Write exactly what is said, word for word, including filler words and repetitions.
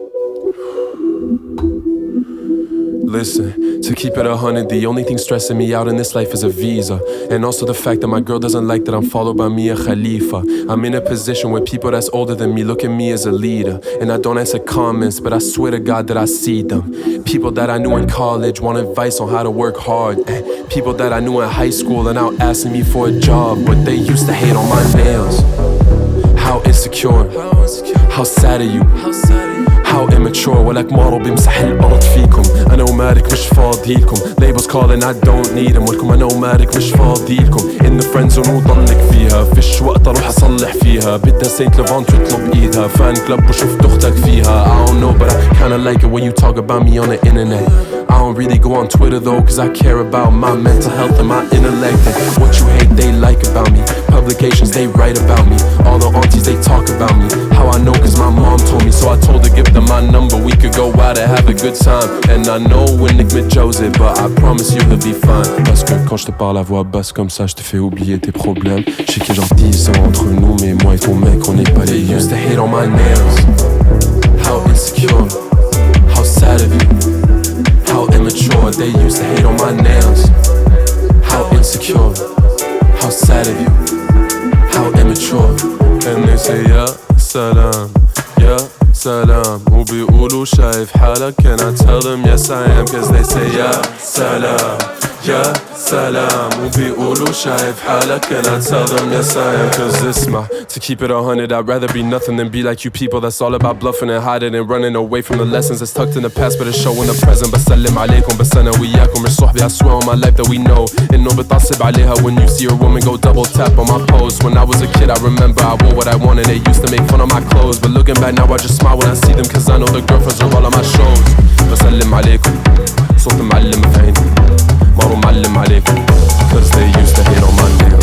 Listen, to keep it a hundred, the only thing stressing me out in this life is a visa. And also the fact that my girl doesn't like that I'm followed by Mia Khalifa. I'm in a position where people that's older than me look at me as a leader. And I don't answer comments, but I swear to God that I see them. People that I knew in college want advice on how to work hard. And people that I knew in high school are now asking me for a job, but they used to hate on my nails. How insecure, how sad are you? How immature ولك مارو بيمسح الأرض فيكم. أنا ومالك مش فاضيلكم. Labels calling I don't need them. ولكم أنا ومالك مش فاضيلكم. In the friend zone وضلك فيها. فيش وقت أروح أصلح فيها. بدها سينت ليفانت تطلب إيدها. فان كلب وشفت أختك فيها. I don't know but I kinda like it when you talk about me on the internet. I don't really go on Twitter though, cause I care about my mental health and my intellect. And what you hate they like about me. Publications they write about me. All the aunties they talk about me. How I know cause my mom told me. So I told her give them my number, we could go out and have a good time. And I know when Nick Joseph, but I promise you he'll be fine. Parce que quand je te parle à voix basse comme ça, je te fais oublier tes problèmes. Je sais qu'il y a genre dix ans entre nous, mais moi et ton mec on n'est pas les mêmes. They used to hate on my nails. How insecure, how sad of you. How immature, they used to hate on my nails. How insecure, how sad of you. How immature. And they say ya salam, ya salam. وبيقولوا شايف حالك. Can I tell them yes I am? Cause they say ya salam, ya salam. وبيقولوا شايف حالك. Can I tell them yes I am? Cause this my, to keep it a hundred, I'd rather be nothing than be like you people. That's all about bluffing and hiding and running away from the lessons that's tucked in the past but it's showing the present. بسلم عليكم بس أنا وياكم مش صحبي. I swear on my life that we know إنه بتعصب عليها when you see a woman go double tap on my post. When I was a kid I remember I wore what I wanted. They used to make fun of my clothes, but looking back now I just smile when I see them. Cause I know the girlfriends are all on my shows. بسلم عليكم صوت معلم في عيني. مارو معلم عليكم. Cause they used to hate on my nails.